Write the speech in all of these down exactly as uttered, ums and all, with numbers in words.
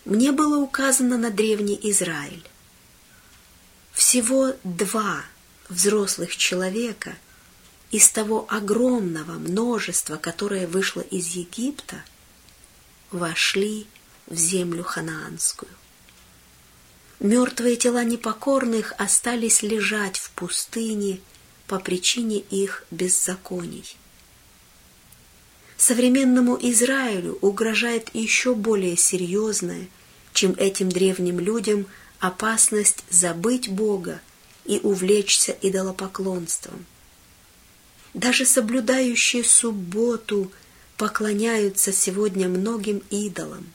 мне было указано на древний Израиль. Всего два взрослых человека из того огромного множества, которое вышло из Египта, вошли в землю ханаанскую. Мертвые тела непокорных остались лежать в пустыне по причине их беззаконий. Современному Израилю угрожает еще более серьезная, чем этим древним людям, опасность забыть Бога и увлечься идолопоклонством. Даже соблюдающие субботу поклоняются сегодня многим идолам.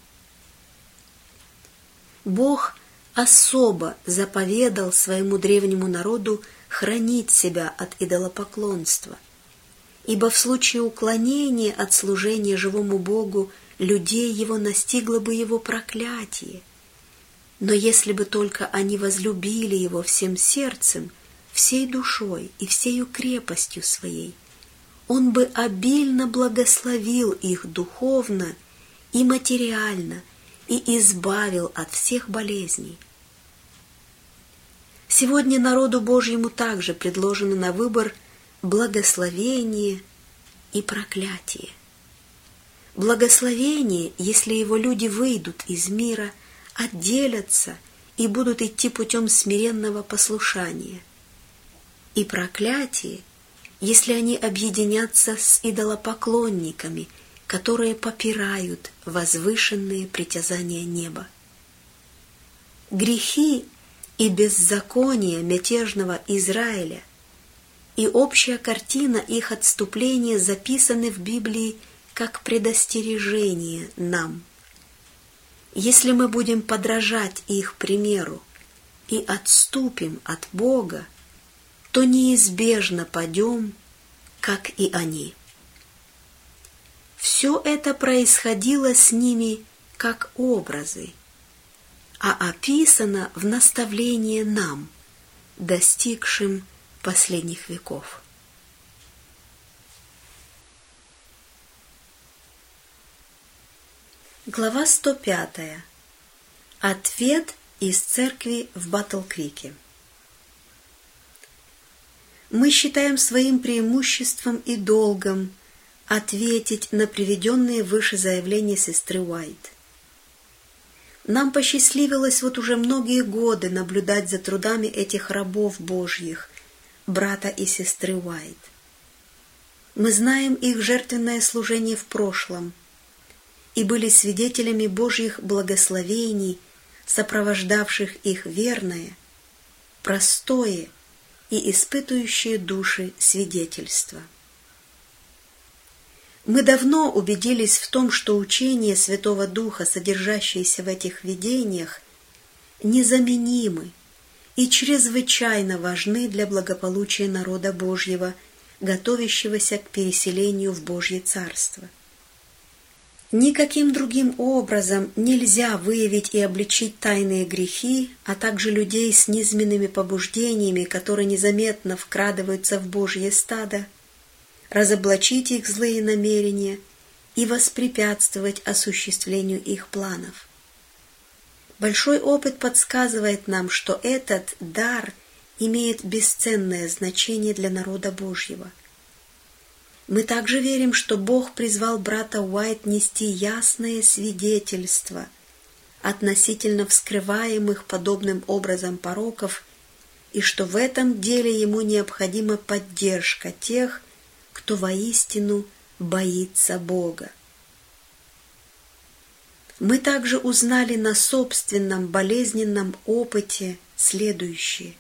Бог особо заповедал своему древнему народу хранить себя от идолопоклонства, ибо в случае уклонения от служения живому Богу людей его настигло бы его проклятие. Но если бы только они возлюбили его всем сердцем, всей душой и всею крепостью своей, он бы обильно благословил их духовно и материально и избавил от всех болезней. Сегодня народу Божьему также предложено на выбор благословение и проклятие. Благословение, если его люди выйдут из мира, отделятся и будут идти путем смиренного послушания. И проклятие, если они объединятся с идолопоклонниками, которые попирают возвышенные притязания неба. Грехи и беззакония мятежного Израиля и общая картина их отступления записаны в Библии как предостережение нам. Если мы будем подражать их примеру и отступим от Бога, то неизбежно падем, как и они. Все это происходило с ними как образы, а описано в наставлении нам, достигшим последних веков. Глава сто пятая. Ответ из церкви в Батл-Крике. Мы считаем своим преимуществом и долгом ответить на приведенные выше заявления сестры Уайт. Нам посчастливилось вот уже многие годы наблюдать за трудами этих рабов Божьих, брата и сестры Уайт. Мы знаем их жертвенное служение в прошлом и были свидетелями Божьих благословений, сопровождавших их верное, простое и испытывающее души свидетельство. Мы давно убедились в том, что учение Святого Духа, содержащееся в этих видениях, незаменимы и чрезвычайно важны для благополучия народа Божьего, готовящегося к переселению в Божье Царство. Никаким другим образом нельзя выявить и обличить тайные грехи, а также людей с низменными побуждениями, которые незаметно вкрадываются в Божье стадо, разоблачить их злые намерения и воспрепятствовать осуществлению их планов. Большой опыт подсказывает нам, что этот дар имеет бесценное значение для народа Божьего. Мы также верим, что Бог призвал брата Уайт нести ясное свидетельство относительно вскрываемых подобным образом пороков, и что в этом деле ему необходима поддержка тех, кто воистину боится Бога. Мы также узнали на собственном болезненном опыте следующее.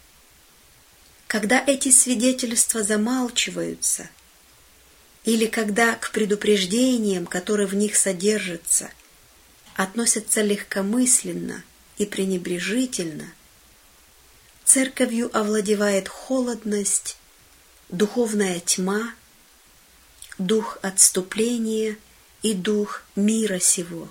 Когда эти свидетельства замалчиваются, или когда к предупреждениям, которые в них содержатся, относятся легкомысленно и пренебрежительно, церковью овладевает холодность, духовная тьма, дух отступления и дух мира сего.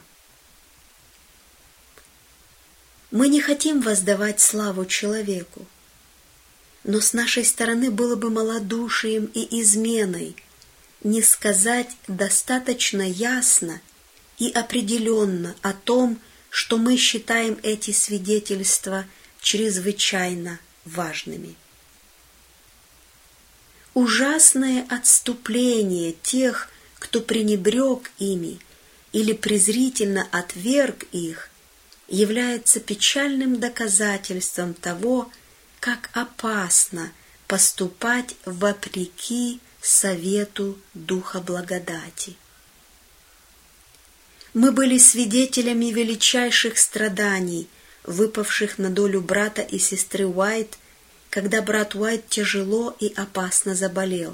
Мы не хотим воздавать славу человеку, но с нашей стороны было бы малодушием и изменой не сказать достаточно ясно и определенно о том, что мы считаем эти свидетельства чрезвычайно важными. Ужасное отступление тех, кто пренебрег ими или презрительно отверг их, является печальным доказательством того, как опасно поступать вопреки совету Духа Благодати. Мы были свидетелями величайших страданий, выпавших на долю брата и сестры Уайт, когда брат Уайт тяжело и опасно заболел.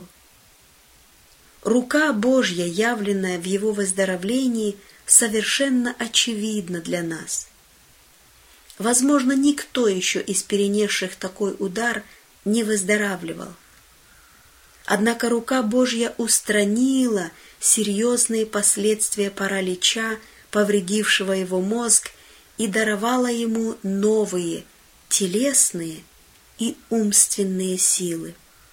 Рука Божья, явленная в его выздоровлении, совершенно очевидна для нас. Возможно, никто еще из перенесших такой удар не выздоравливал. Однако рука Божья устранила серьезные последствия паралича, повредившего его мозг, и даровала ему новые телесные и умственные силы.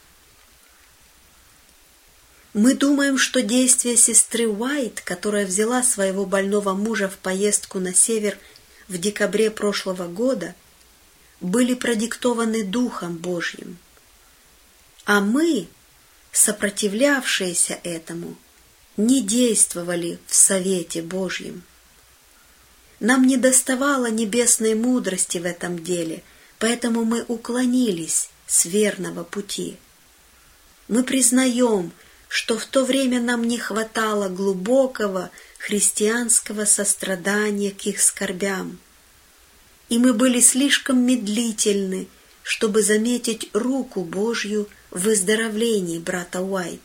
Мы думаем, что действия сестры Уайт, которая взяла своего больного мужа в поездку на север в декабре прошлого года, были продиктованы Духом Божьим. А мы, сопротивлявшиеся этому, не действовали в совете Божьем. Нам недоставало небесной мудрости в этом деле, поэтому мы уклонились с верного пути. Мы признаем, что в то время нам не хватало глубокого христианского сострадания к их скорбям, и мы были слишком медлительны, чтобы заметить руку Божью в выздоровлении брата Уайт.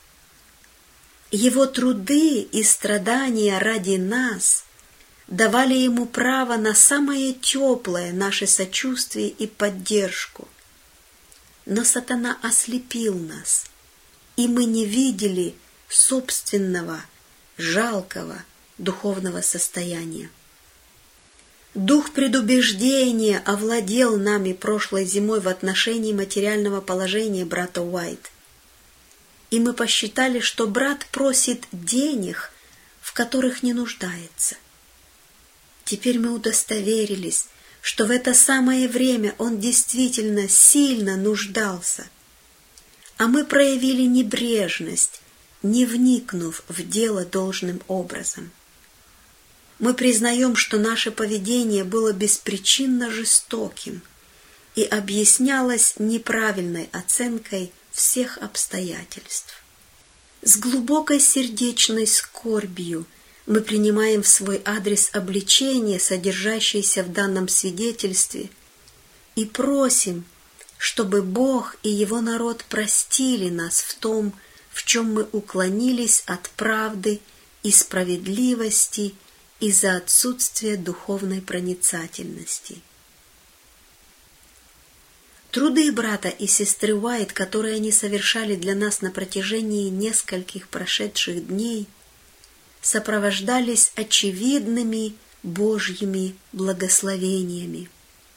Его труды и страдания ради нас давали ему право на самое теплое наше сочувствие и поддержку. Но сатана ослепил нас, и мы не видели собственного, жалкого духовного состояния. Дух предубеждения овладел нами прошлой зимой в отношении материального положения брата Уайт. И мы посчитали, что брат просит денег, в которых не нуждается. Теперь мы удостоверились, что в это самое время он действительно сильно нуждался. А мы проявили небрежность, не вникнув в дело должным образом. Мы признаем, что наше поведение было беспричинно жестоким и объяснялось неправильной оценкой всех обстоятельств. С глубокой сердечной скорбью мы принимаем в свой адрес обличение, содержащееся в данном свидетельстве, и просим, чтобы Бог и Его народ простили нас в том, в чем мы уклонились от правды и справедливости из-за отсутствия духовной проницательности. Труды брата и сестры Уайт, которые они совершали для нас на протяжении нескольких прошедших дней, сопровождались очевидными Божьими благословениями.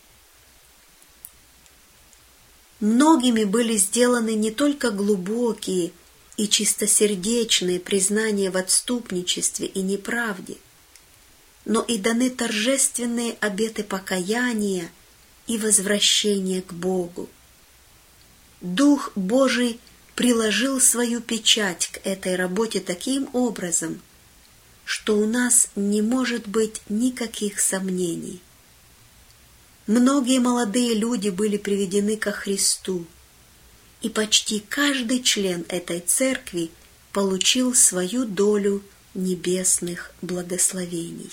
Многими были сделаны не только глубокие и чистосердечные признания в отступничестве и неправде, но и даны торжественные обеты покаяния и возвращения к Богу. Дух Божий приложил свою печать к этой работе таким образом, что у нас не может быть никаких сомнений. Многие молодые люди были приведены ко Христу, и почти каждый член этой церкви получил свою долю небесных благословений.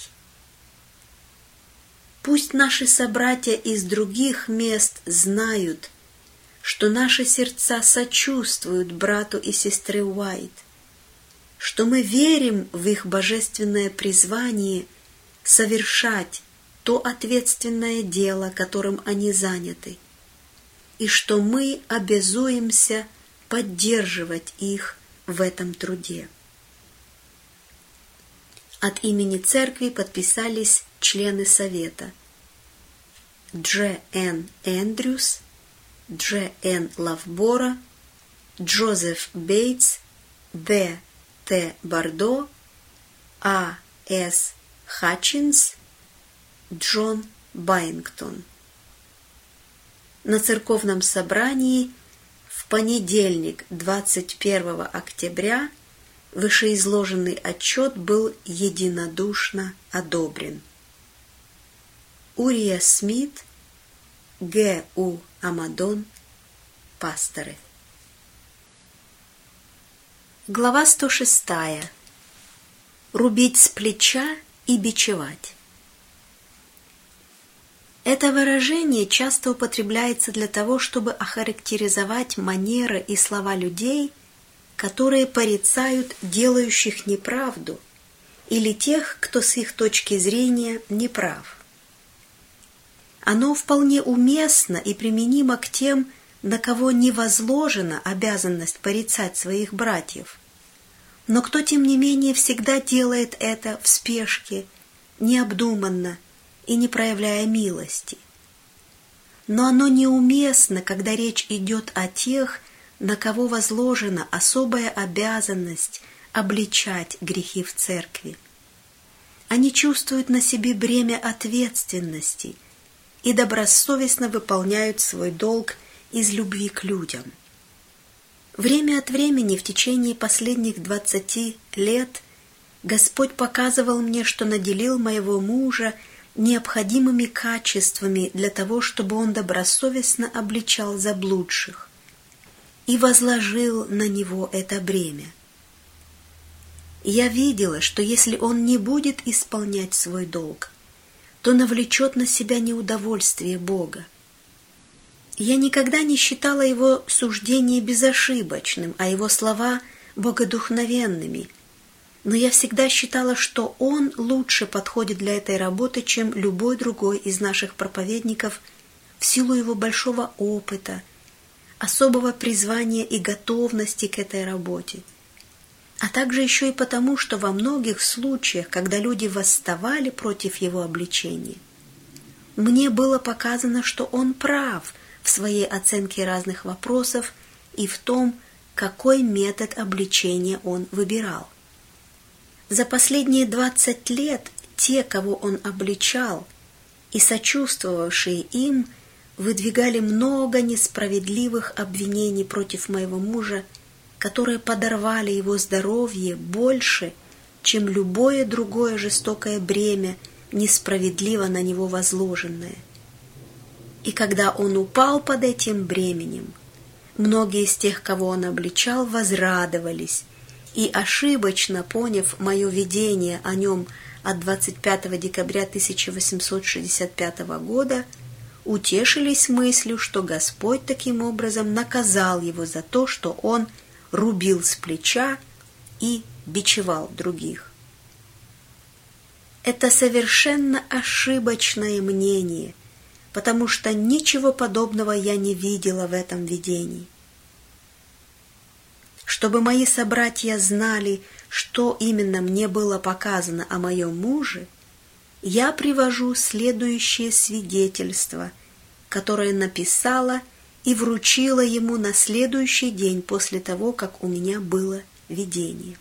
Пусть наши собратья из других мест знают, что наши сердца сочувствуют брату и сестре Уайт, что мы верим в их божественное призвание совершать то ответственное дело, которым они заняты, и что мы обязуемся поддерживать их в этом труде. От имени церкви подписались члены совета: Дж. Н. Эндрюс, Дж. Н. Лавбора, Джозеф Бейтс, Б. Т. Бардо, А. С. Хатчинс, Джон Байнгтон. На церковном собрании в понедельник, двадцать первого октября, вышеизложенный отчет был единодушно одобрен. Урия Смит, Г. У. Амадон, пасторы. Глава сто шестая. Рубить с плеча и бичевать. Это выражение часто употребляется для того, чтобы охарактеризовать манеры и слова людей, которые порицают делающих неправду, или тех, кто с их точки зрения неправ. Оно вполне уместно и применимо к тем, на кого не возложена обязанность порицать своих братьев, но кто, тем не менее, всегда делает это в спешке, необдуманно и не проявляя милости. Но оно неуместно, когда речь идет о тех, на кого возложена особая обязанность обличать грехи в церкви. Они чувствуют на себе бремя ответственности и добросовестно выполняют свой долг из любви к людям. Время от времени в течение последних двадцати лет Господь показывал мне, что наделил моего мужа необходимыми качествами для того, чтобы он добросовестно обличал заблудших, и возложил на него это бремя. Я видела, что если он не будет исполнять свой долг, то навлечет на себя неудовольствие Бога. Я никогда не считала его суждение безошибочным, а его слова богодухновенными, но я всегда считала, что он лучше подходит для этой работы, чем любой другой из наших проповедников в силу его большого опыта, особого призвания и готовности к этой работе, а также еще и потому, что во многих случаях, когда люди восставали против его обличения, мне было показано, что он прав в своей оценке разных вопросов и в том, какой метод обличения он выбирал. За последние двадцать лет те, кого он обличал, и сочувствовавшие им, выдвигали много несправедливых обвинений против моего мужа, которые подорвали его здоровье больше, чем любое другое жестокое бремя, несправедливо на него возложенное. И когда он упал под этим бременем, многие из тех, кого он обличал, возрадовались, и, ошибочно поняв мое видение о нем от двадцать пятого декабря тысяча восемьсот шестьдесят пятого года, утешились мыслью, что Господь таким образом наказал его за то, что он рубил с плеча и бичевал других. Это совершенно ошибочное мнение, потому что ничего подобного я не видела в этом видении. Чтобы мои собратья знали, что именно мне было показано о моем муже, я привожу следующее свидетельство, которое написала и вручила ему на следующий день после того, как у меня было видение.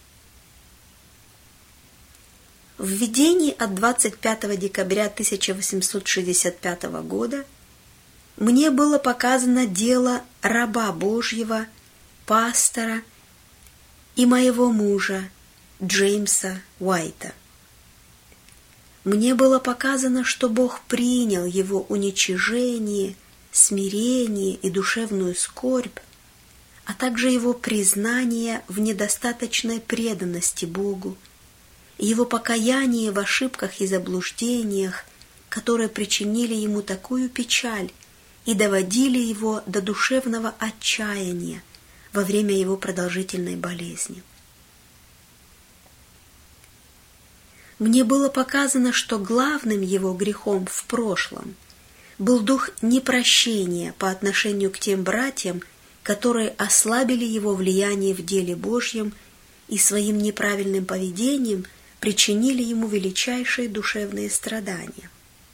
В видении от двадцать пятого декабря тысяча восемьсот шестьдесят пятого года мне было показано дело раба Божьего, пастора и моего мужа Джеймса Уайта. Мне было показано, что Бог принял его уничижение, смирение и душевную скорбь, а также его признание в недостаточной преданности Богу, его покаяние в ошибках и заблуждениях, которые причинили ему такую печаль и доводили его до душевного отчаяния во время его продолжительной болезни. Мне было показано, что главным его грехом в прошлом был дух непрощения по отношению к тем братьям, которые ослабили его влияние в деле Божьем и своим неправильным поведением причинили ему величайшие душевные страдания.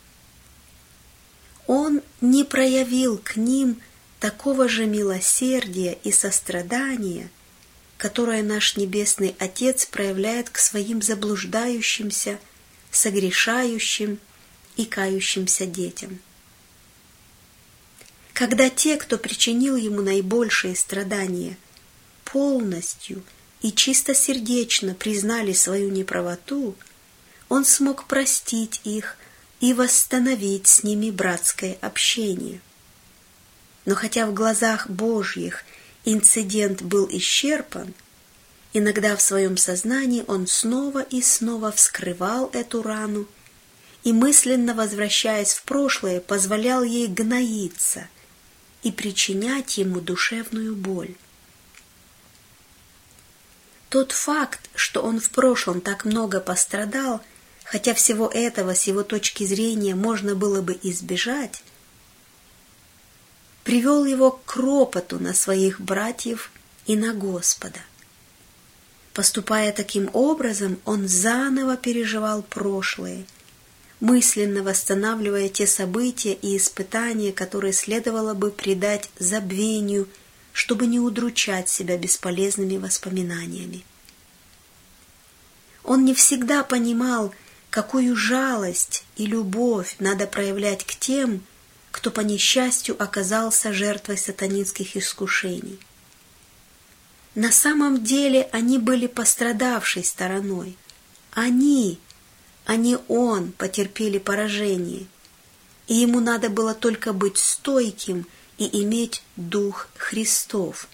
Он не проявил к ним такого же милосердия и сострадания, которое наш Небесный Отец проявляет к своим заблуждающимся, согрешающим и кающимся детям. Когда те, кто причинил ему наибольшие страдания, полностью и чистосердечно признали свою неправоту, он смог простить их и восстановить с ними братское общение. Но хотя в глазах Божьих инцидент был исчерпан, иногда в своем сознании он снова и снова вскрывал эту рану и, мысленно возвращаясь в прошлое, позволял ей гноиться и причинять ему душевную боль. Тот факт, что он в прошлом так много пострадал, хотя всего этого с его точки зрения можно было бы избежать, привел его к ропоту на своих братьев и на Господа. Поступая таким образом, он заново переживал прошлое, мысленно восстанавливая те события и испытания, которые следовало бы предать забвению, чтобы не удручать себя бесполезными воспоминаниями. Он не всегда понимал, какую жалость и любовь надо проявлять к тем, кто по несчастью оказался жертвой сатанинских искушений. На самом деле они были пострадавшей стороной. Они, а не он, потерпели поражение, и ему надо было только быть стойким и иметь дух Христов.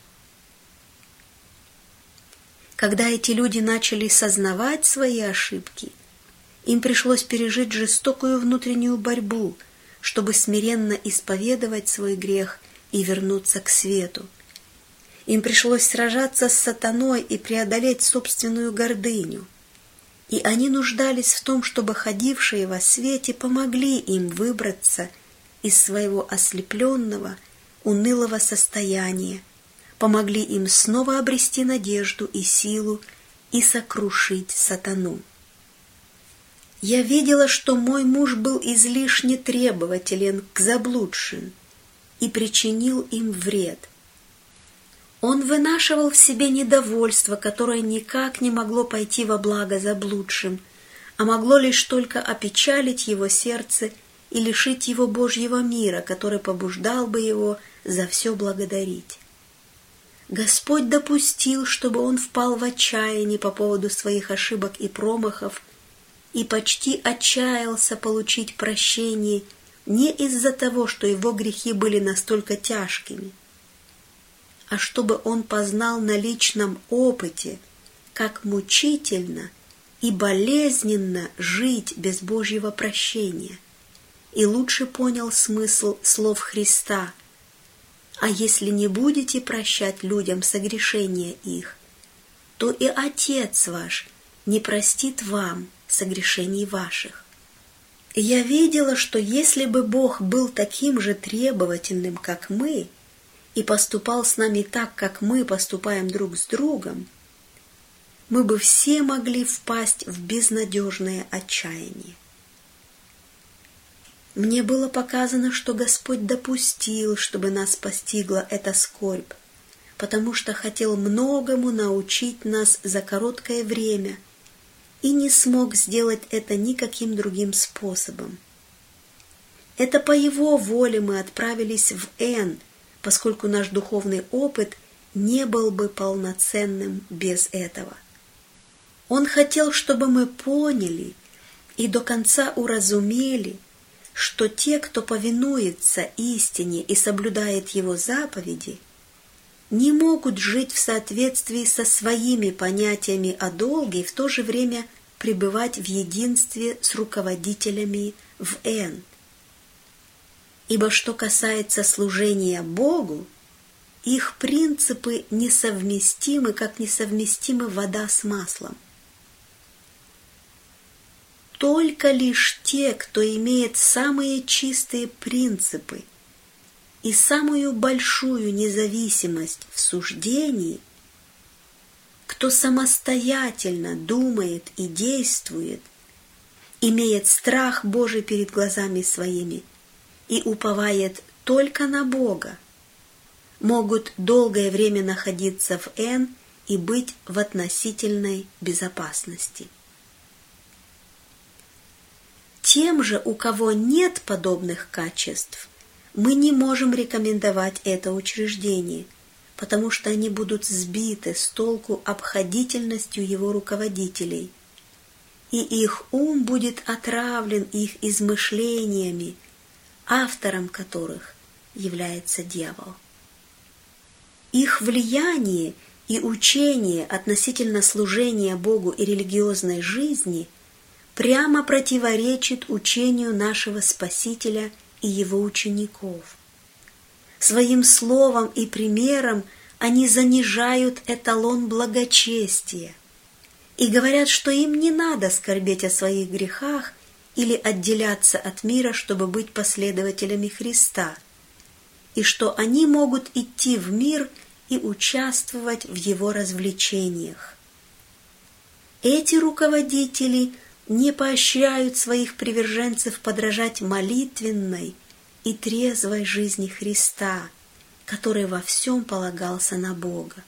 Когда эти люди начали сознавать свои ошибки, им пришлось пережить жестокую внутреннюю борьбу, чтобы смиренно исповедовать свой грех и вернуться к свету. Им пришлось сражаться с сатаной и преодолеть собственную гордыню. И они нуждались в том, чтобы ходившие во свете помогли им выбраться из своего ослепленного, унылого состояния, помогли им снова обрести надежду и силу и сокрушить сатану. Я видела, что мой муж был излишне требователен к заблудшим и причинил им вред. Он вынашивал в себе недовольство, которое никак не могло пойти во благо заблудшим, а могло лишь только опечалить его сердце и лишить его Божьего мира, который побуждал бы его за все благодарить. Господь допустил, чтобы он впал в отчаяние по поводу своих ошибок и промахов и почти отчаялся получить прощение не из-за того, что его грехи были настолько тяжкими, а чтобы он познал на личном опыте, как мучительно и болезненно жить без Божьего прощения, и лучше понял смысл слов Христа: «А если не будете прощать людям согрешения их, то и Отец ваш не простит вам согрешений ваших». Я видела, что если бы Бог был таким же требовательным, как мы, и поступал с нами так, как мы поступаем друг с другом, мы бы все могли впасть в безнадежное отчаяние. Мне было показано, что Господь допустил, чтобы нас постигла эта скорбь, потому что хотел многому научить нас за короткое время и не смог сделать это никаким другим способом. Это по Его воле мы отправились в Н, поскольку наш духовный опыт не был бы полноценным без этого. Он хотел, чтобы мы поняли и до конца уразумели, что те, кто повинуется истине и соблюдает Его заповеди, не могут жить в соответствии со своими понятиями о долге и в то же время пребывать в единстве с руководителями в Н. Ибо что касается служения Богу, их принципы несовместимы, как несовместимы вода с маслом. Только лишь те, кто имеет самые чистые принципы и самую большую независимость в суждении, кто самостоятельно думает и действует, имеет страх Божий перед глазами своими и уповает только на Бога, могут долгое время находиться в Н и быть в относительной безопасности. Тем же, у кого нет подобных качеств, мы не можем рекомендовать это учреждение, потому что они будут сбиты с толку обходительностью его руководителей, и их ум будет отравлен их измышлениями, автором которых является дьявол. Их влияние и учение относительно служения Богу и религиозной жизни прямо противоречит учению нашего Спасителя и его учеников. Своим словом и примером они занижают эталон благочестия и говорят, что им не надо скорбеть о своих грехах или отделяться от мира, чтобы быть последователями Христа, и что они могут идти в мир и участвовать в его развлечениях. Эти руководители не поощряют своих приверженцев подражать молитвенной и трезвой жизни Христа, который во всем полагался на Бога.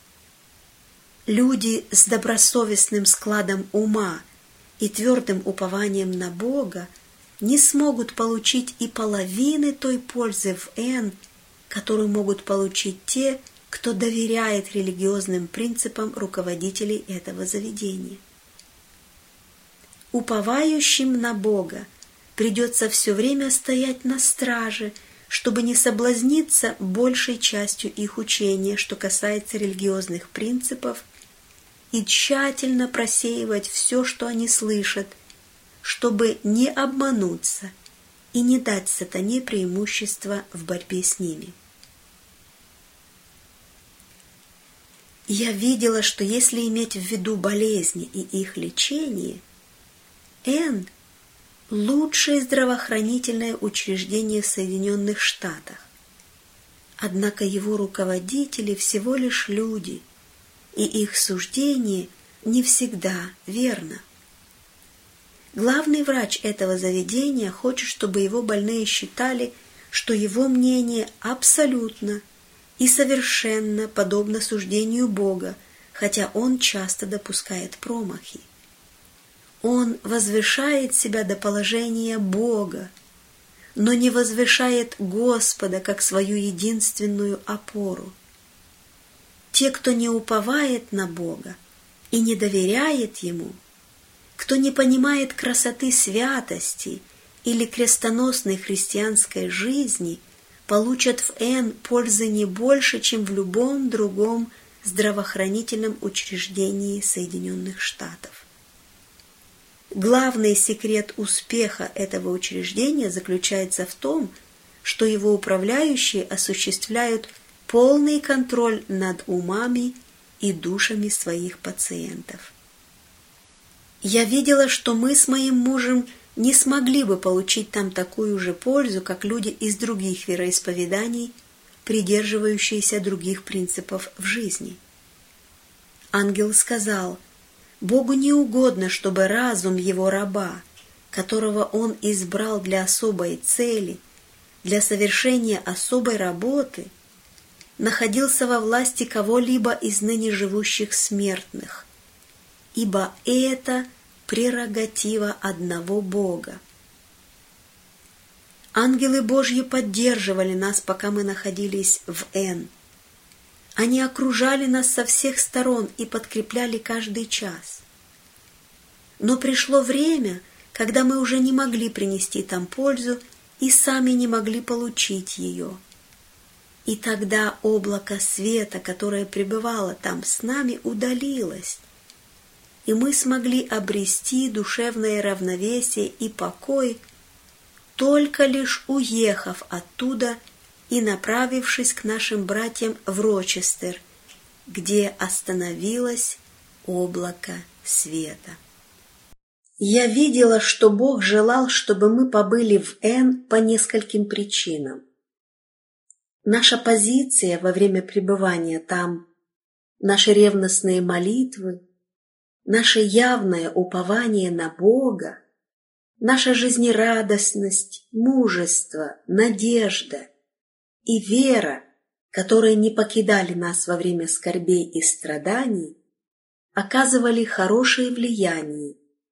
Люди с добросовестным складом ума и твердым упованием на Бога не смогут получить и половины той пользы в Н, которую могут получить те, кто доверяет религиозным принципам руководителей этого заведения. Уповающим на Бога придется все время стоять на страже, чтобы не соблазниться большей частью их учения, что касается религиозных принципов, и тщательно просеивать все, что они слышат, чтобы не обмануться и не дать сатане преимущества в борьбе с ними. Я видела, что если иметь в виду болезни и их лечение, Н – лучшее здравоохранительное учреждение в Соединенных Штатах. Однако его руководители всего лишь люди, и их суждение не всегда верно. Главный врач этого заведения хочет, чтобы его больные считали, что его мнение абсолютно и совершенно подобно суждению Бога, хотя он часто допускает промахи. Он возвышает себя до положения Бога, но не возвышает Господа как свою единственную опору. Те, кто не уповает на Бога и не доверяет Ему, кто не понимает красоты святости или крестоносной христианской жизни, получат в Н пользы не больше, чем в любом другом здравоохранительном учреждении Соединенных Штатов. Главный секрет успеха этого учреждения заключается в том, что его управляющие осуществляют полный контроль над умами и душами своих пациентов. Я видела, что мы с моим мужем не смогли бы получить там такую же пользу, как люди из других вероисповеданий, придерживающиеся других принципов в жизни. Ангел сказал: «Богу не угодно, чтобы разум его раба, которого он избрал для особой цели, для совершения особой работы, находился во власти кого-либо из ныне живущих смертных, ибо это прерогатива одного Бога». Ангелы Божьи поддерживали нас, пока мы находились в Н. Они окружали нас со всех сторон и подкрепляли каждый час. Но пришло время, когда мы уже не могли принести там пользу и сами не могли получить ее. И тогда облако света, которое пребывало там с нами, удалилось, и мы смогли обрести душевное равновесие и покой, только лишь уехав оттуда и направившись к нашим братьям в Рочестер, где остановилось облако света. Я видела, что Бог желал, чтобы мы побыли в Н по нескольким причинам. Наша позиция во время пребывания там, наши ревностные молитвы, наше явное упование на Бога, наша жизнерадостность, мужество, надежда и вера, которые не покидали нас во время скорбей и страданий, оказывали хорошее влияние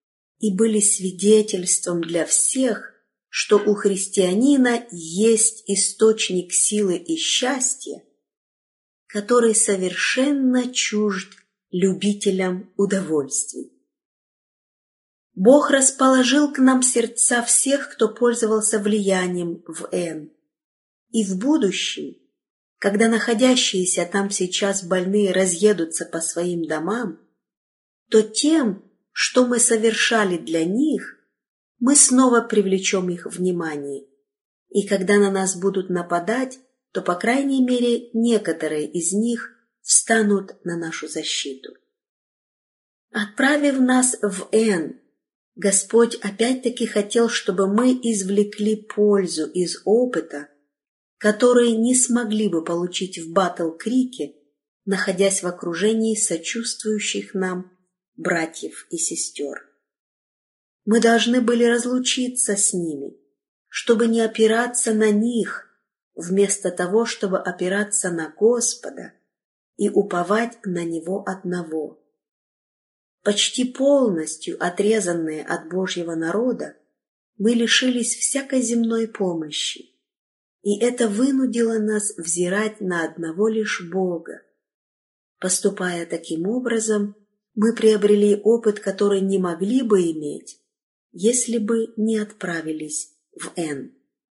и были свидетельством для всех, что у христианина есть источник силы и счастья, который совершенно чужд любителям удовольствий. Бог расположил к нам сердца всех, кто пользовался влиянием в Н. И в будущем, когда находящиеся там сейчас больные разъедутся по своим домам, то тем, что мы совершали для них, мы снова привлечем их внимание. И когда на нас будут нападать, то, по крайней мере, некоторые из них встанут на нашу защиту. Отправив нас в Н, Господь опять-таки хотел, чтобы мы извлекли пользу из опыта, который не смогли бы получить в Батл-Крике, находясь в окружении сочувствующих нам братьев и сестер. Мы должны были разлучиться с ними, чтобы не опираться на них, вместо того, чтобы опираться на Господа и уповать на Него одного. Почти полностью отрезанные от Божьего народа, мы лишились всякой земной помощи, и это вынудило нас взирать на одного лишь Бога. Поступая таким образом, мы приобрели опыт, который не могли бы иметь, если бы не отправились в Н.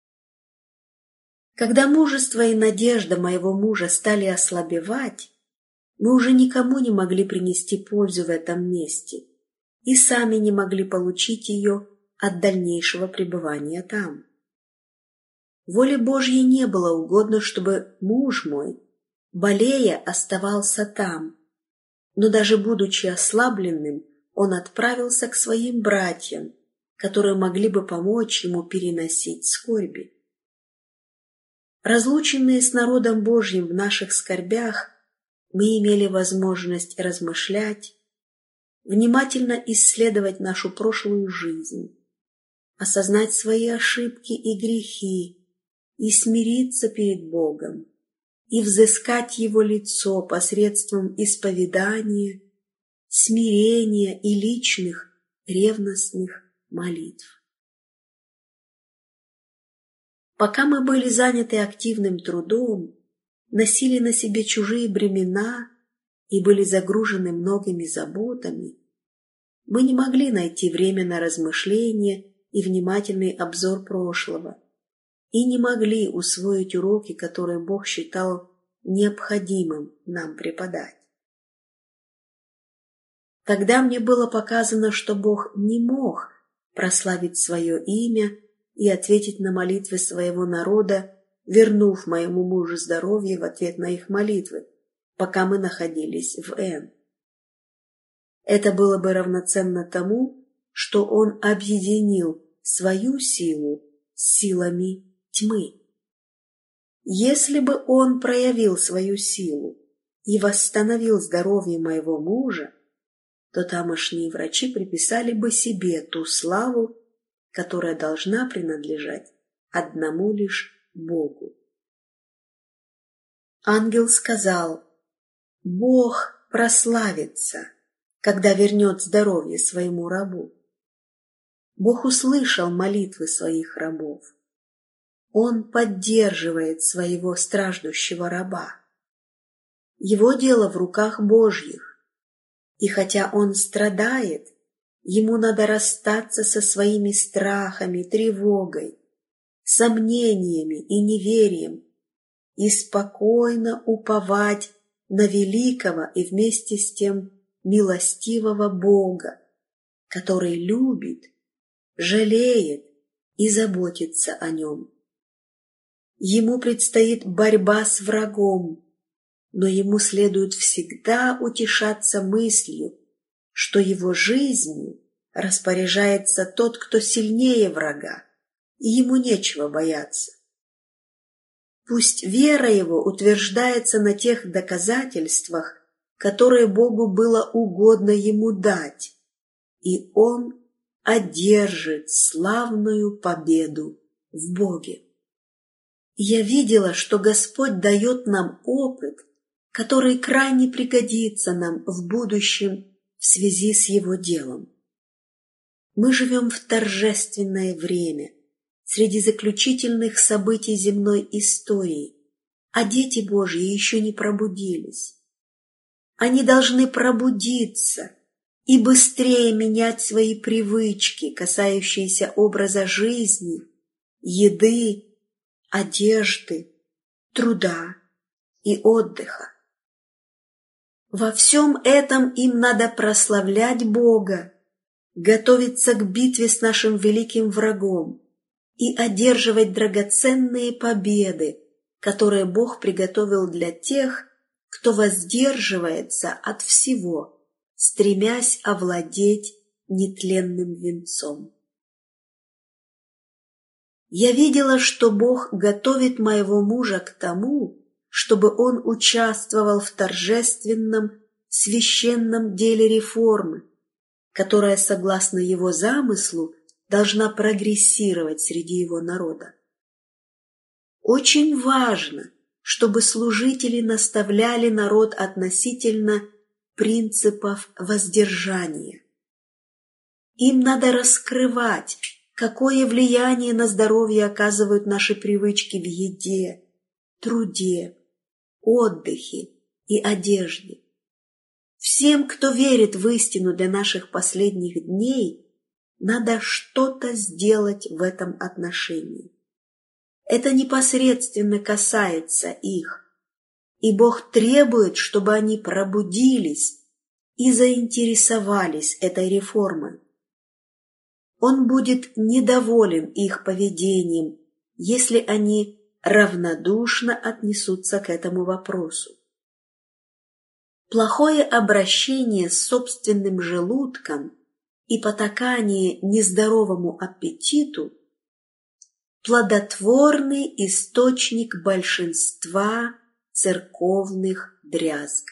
Когда мужество и надежда моего мужа стали ослабевать, мы уже никому не могли принести пользу в этом месте и сами не могли получить ее от дальнейшего пребывания там. Воле Божьей не было угодно, чтобы муж мой, болея, оставался там, но даже будучи ослабленным, он отправился к своим братьям, которые могли бы помочь ему переносить скорби. Разлученные с народом Божьим в наших скорбях, мы имели возможность размышлять, внимательно исследовать нашу прошлую жизнь, осознать свои ошибки и грехи и смириться перед Богом, и взыскать Его лицо посредством исповедания, смирения и личных ревностных молитв. Пока мы были заняты активным трудом, носили на себе чужие бремена и были загружены многими заботами, мы не могли найти время на размышление и внимательный обзор прошлого, и не могли усвоить уроки, которые Бог считал необходимым нам преподать. Тогда мне было показано, что Бог не мог прославить свое имя и ответить на молитвы своего народа, вернув моему мужу здоровье в ответ на их молитвы, пока мы находились в Н. Это было бы равноценно тому, что он объединил свою силу с силами тьмы. Если бы он проявил свою силу и восстановил здоровье моего мужа, то тамошние врачи приписали бы себе ту славу, которая должна принадлежать одному лишь Богу. Ангел сказал: «Бог прославится, когда вернет здоровье своему рабу». Бог услышал молитвы своих рабов. Он поддерживает своего страждущего раба. Его дело в руках Божьих, и хотя он страдает, ему надо расстаться со своими страхами, тревогой, сомнениями и неверием и спокойно уповать на великого и вместе с тем милостивого Бога, который любит, жалеет и заботится о нем. Ему предстоит борьба с врагом, но ему следует всегда утешаться мыслью, что его жизнью распоряжается тот, кто сильнее врага, и ему нечего бояться. Пусть вера его утверждается на тех доказательствах, которые Богу было угодно ему дать, и он одержит славную победу в Боге. Я видела, что Господь дает нам опыт, который крайне пригодится нам в будущем в связи с Его делом. Мы живем в торжественное время, среди заключительных событий земной истории, а дети Божьи еще не пробудились. Они должны пробудиться и быстрее менять свои привычки, касающиеся образа жизни, еды, одежды, труда и отдыха. Во всем этом им надо прославлять Бога, готовиться к битве с нашим великим врагом и одерживать драгоценные победы, которые Бог приготовил для тех, кто воздерживается от всего, стремясь овладеть нетленным венцом. Я видела, что Бог готовит моего мужа к тому, чтобы он участвовал в торжественном, священном деле реформы, которая, согласно его замыслу, должна прогрессировать среди его народа. Очень важно, чтобы служители наставляли народ относительно принципов воздержания. Им надо раскрывать, какое влияние на здоровье оказывают наши привычки в еде, труде, отдыхе и одежде. Всем, кто верит в истину для наших последних дней, надо что-то сделать в этом отношении. Это непосредственно касается их, и Бог требует, чтобы они пробудились и заинтересовались этой реформой. Он будет недоволен их поведением, если они равнодушно отнесутся к этому вопросу. Плохое обращение с собственным желудком и потакание нездоровому аппетиту – плодотворный источник большинства церковных дрязг.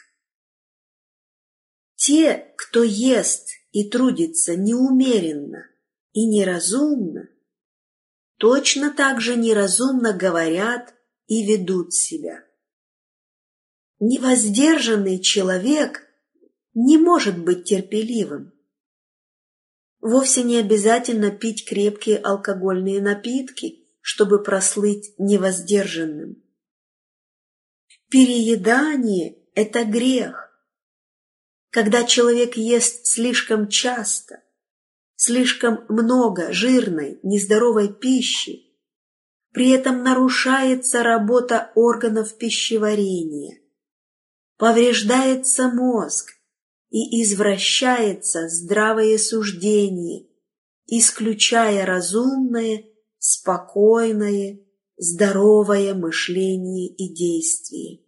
Те, кто ест и трудится неумеренно и неразумно, точно так же неразумно говорят и ведут себя. Невоздержанный человек не может быть терпеливым. Вовсе не обязательно пить крепкие алкогольные напитки, чтобы прослыть невоздержанным. Переедание – это грех. Когда человек ест слишком часто, слишком много жирной, нездоровой пищи, при этом нарушается работа органов пищеварения, повреждается мозг и извращается здравое суждение, исключая разумное, спокойное, здоровое мышление и действие.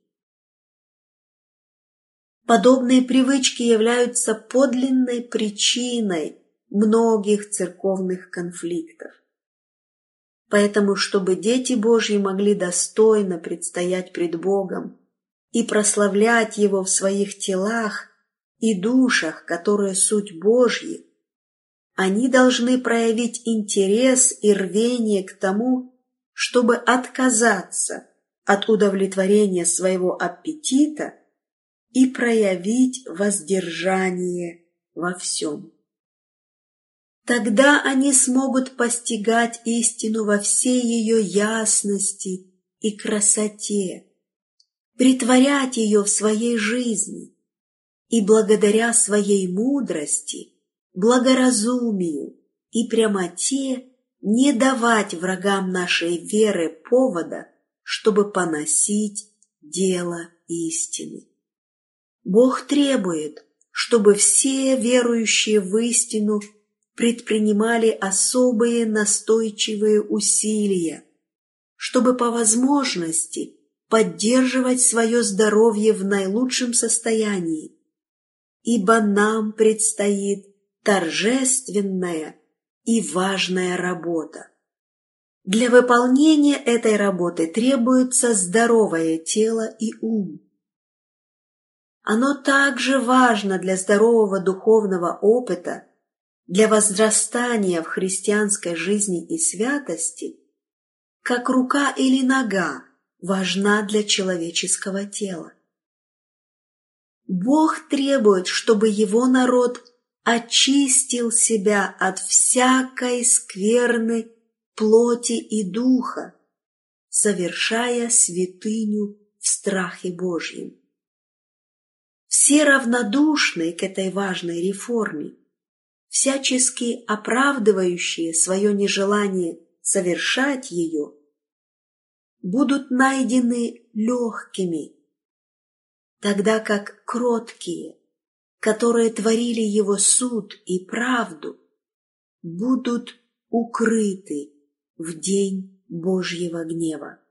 Подобные привычки являются подлинной причиной многих церковных конфликтов. Поэтому, чтобы дети Божьи могли достойно предстоять пред Богом и прославлять Его в своих телах и душах, которые суть Божьи, они должны проявить интерес и рвение к тому, чтобы отказаться от удовлетворения своего аппетита и проявить воздержание во всем. Тогда они смогут постигать истину во всей ее ясности и красоте, претворять ее в своей жизни и благодаря своей мудрости, благоразумию и прямоте не давать врагам нашей веры повода, чтобы поносить дело истины. Бог требует, чтобы все верующие в истину предпринимали особые настойчивые усилия, чтобы по возможности поддерживать свое здоровье в наилучшем состоянии, ибо нам предстоит торжественная и важная работа. Для выполнения этой работы требуется здоровое тело и ум. Оно также важно для здорового духовного опыта, для возрастания в христианской жизни и святости, как рука или нога важна для человеческого тела. Бог требует, чтобы Его народ очистил себя от всякой скверны плоти и духа, совершая святыню в страхе Божьем. Все равнодушные к этой важной реформе, всячески оправдывающие свое нежелание совершать ее, будут найдены легкими, тогда как кроткие, которые творили его суд и правду, будут укрыты в день Божьего гнева.